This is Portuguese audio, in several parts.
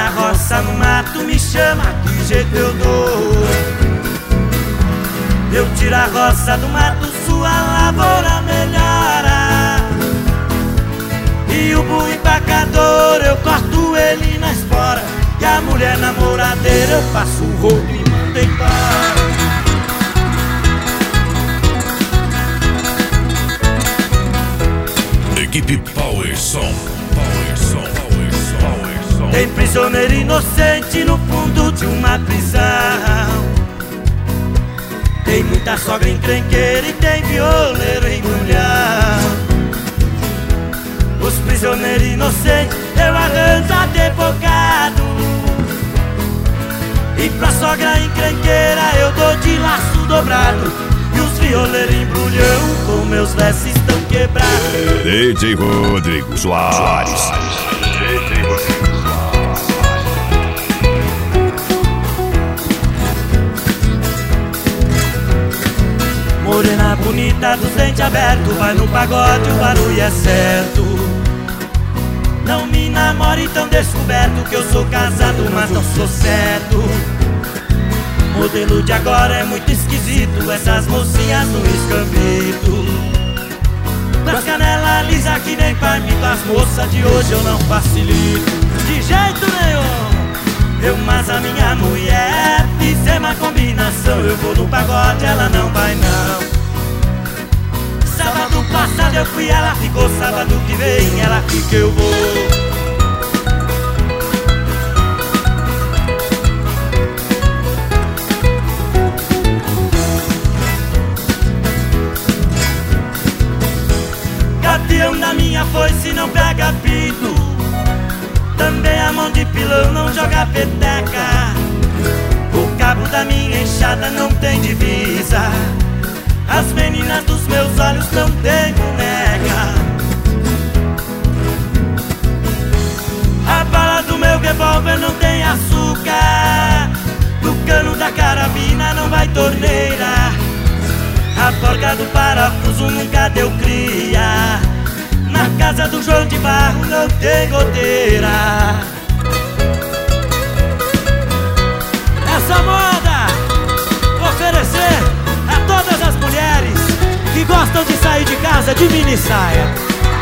minha roça no mato, me chama, que jeito eu dou. Eu tiro a roça do mato, sua lavoura melhora. E o boi empacador, eu corto ele na espora. E a mulher namoradeira, eu passo o rodo e mando embora. Equipe Power Som. Tem prisioneiro inocente no fundo de uma prisão. Tem muita sogra encrenqueira e tem violeiro embrulhão. Os prisioneiros inocentes eu arranjo advogado. E pra sogra encrenqueira eu dou de laço dobrado. E os violeiros embrulhão com meus versos estão quebrados. DJ Rodrigo Soares. Morena bonita dos dentes abertos, vai no pagode, o barulho é certo. Não me namore tão descoberto, que eu sou casado, mas não sou certo. Modelo de agora é muito esquisito, essas mocinhas no escambito. Com as canelas lisas que nem palmito, as moças de hoje eu não facilito. De jeito nenhum. Eu, mas a minha mulher, fizemos uma combinação. Eu vou no pagode, ela não vai não. Sábado passado eu fui, ela ficou. Sábado que vem, ela fica, eu vou. Gavião da minha foice não pega pito. Também a mão de pilão não joga peteca. O cabo da minha enxada não tem divisa. As meninas dos meus olhos não tem boneca. A bala do meu revólver não tem açúcar. No cano da carabina não vai torneira. A porca do parafuso nunca deu cria. Na casa do João de Barro não tem goteira. Essa moda vou oferecer a todas as mulheres que gostam de sair de casa de mini saia.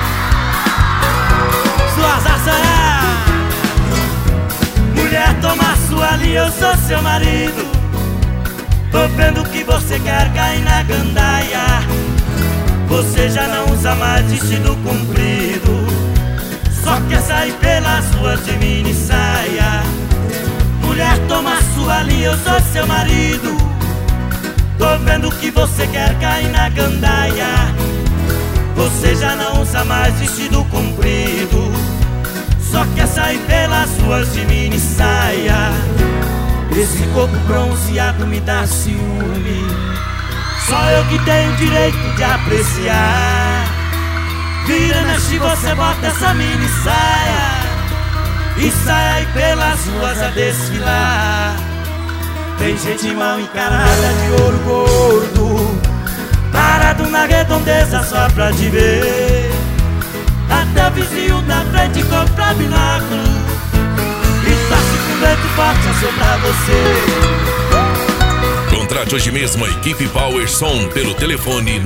Suas assanhadas. Mulher, toma sua linha, eu sou seu marido. Tô vendo que você quer cair na gandaia. Você já não usa mais vestido comprido, só quer sair pelas ruas de mini saia. Mulher, toma sua linha, eu sou seu marido. Tô vendo que você quer cair na gandaia. Você já não usa mais vestido comprido, só quer sair pelas ruas de mini saia. Esse corpo bronzeado me dá ciúme. Só eu que tenho direito de apreciar. Vira, mexe, você bota essa mini saia e sai aí pelas ruas a desfilar. Tem gente mal encarada de ouro gordo, parado na redondeza só pra te ver. Até o vizinho da frente compra binóculo e torce com vento forte a soprar você. Contrate hoje mesmo a equipe Power Som pelo telefone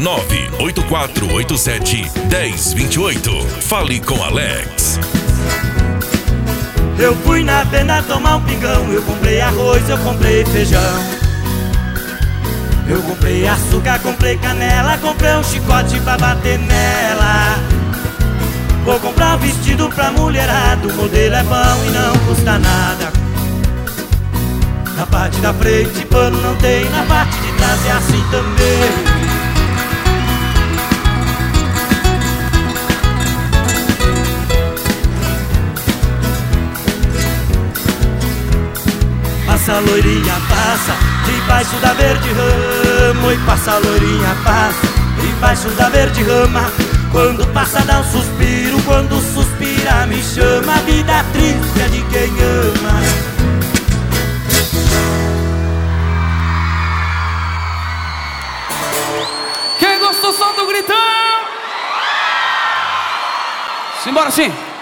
98487-1028. Fale com Alex. Eu fui na venda tomar um pingão. Eu comprei arroz, eu comprei feijão. Eu comprei açúcar, comprei canela. Comprei um chicote pra bater nela. Vou comprar um vestido pra mulherada. O modelo é bom e não custa nada. Na parte da frente pano não tem, na parte de trás é assim também. Passa a loirinha, passa debaixo da verde rama. E passa a loirinha, passa debaixo da verde rama. Quando passa dá um suspiro, quando suspira me chama. A vida triste é de quem ama. Quem gostou, solta o gritão! Simbora sim!